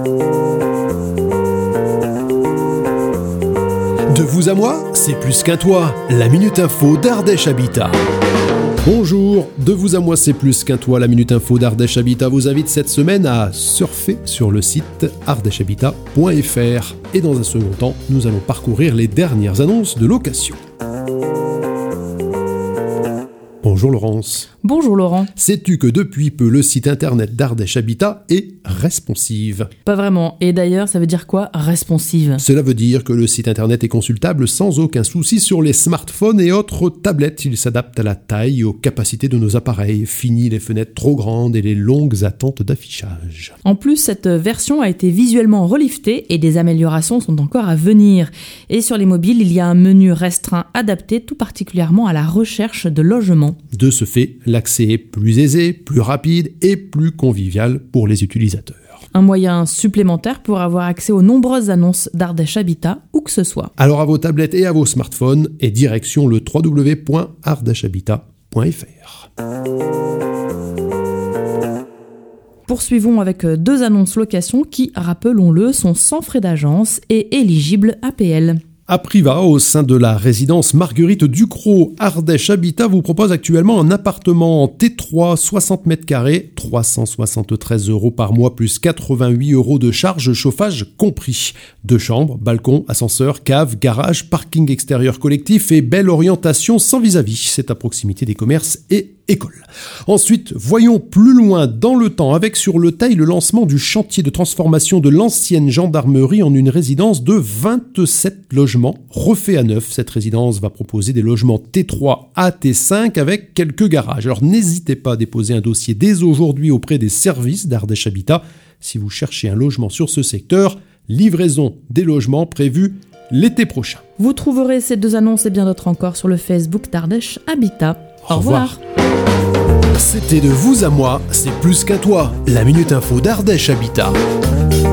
De vous à moi, c'est plus qu'un toit. La Minute Info d'Ardèche Habitat. Bonjour, de vous à moi, c'est plus qu'un toit. La Minute Info d'Ardèche Habitat vous invite cette semaine à surfer sur le site ardèchehabitat.fr. Et dans un second temps, nous allons parcourir les dernières annonces de location. Bonjour Laurence. Bonjour Laurent. Sais-tu que depuis peu, le site internet d'Ardèche Habitat est responsive ? Pas vraiment. Et d'ailleurs, ça veut dire quoi, responsive ? Cela veut dire que le site internet est consultable sans aucun souci sur les smartphones et autres tablettes. Il s'adapte à la taille et aux capacités de nos appareils. Fini les fenêtres trop grandes et les longues attentes d'affichage. En plus, cette version a été visuellement reliftée et des améliorations sont encore à venir. Et sur les mobiles, il y a un menu restreint adapté tout particulièrement à la recherche de logements. De ce fait, l'accès est plus aisé, plus rapide et plus convivial pour les utilisateurs. Un moyen supplémentaire pour avoir accès aux nombreuses annonces d'Ardèche Habitat, où que ce soit. Alors à vos tablettes et à vos smartphones, et direction le www.ardèchehabitat.fr. Poursuivons avec 2 annonces location qui, rappelons-le, sont sans frais d'agence et éligibles APL. À Privas, au sein de la résidence Marguerite Ducrot, Ardèche Habitat vous propose actuellement un appartement en T3, 60 m², 373 € par mois plus 88 € de charges chauffage compris. 2 chambres, balcon, ascenseur, cave, garage, parking extérieur collectif et belle orientation sans vis-à-vis. C'est à proximité des commerces et écoles. Ensuite, voyons plus loin dans le temps avec sur le Teil le lancement du chantier de transformation de l'ancienne gendarmerie en une résidence de 27 logements refait à neuf. Cette résidence va proposer des logements T3 à T5 avec quelques garages. Alors n'hésitez pas à déposer un dossier dès aujourd'hui auprès des services d'Ardèche Habitat si vous cherchez un logement sur ce secteur. Livraison des logements prévue l'été prochain. Vous trouverez ces 2 annonces et bien d'autres encore sur le Facebook d'Ardèche Habitat. Au revoir. C'était de vous à moi, c'est plus qu'un toit. La Minute Info d'Ardèche Habitat.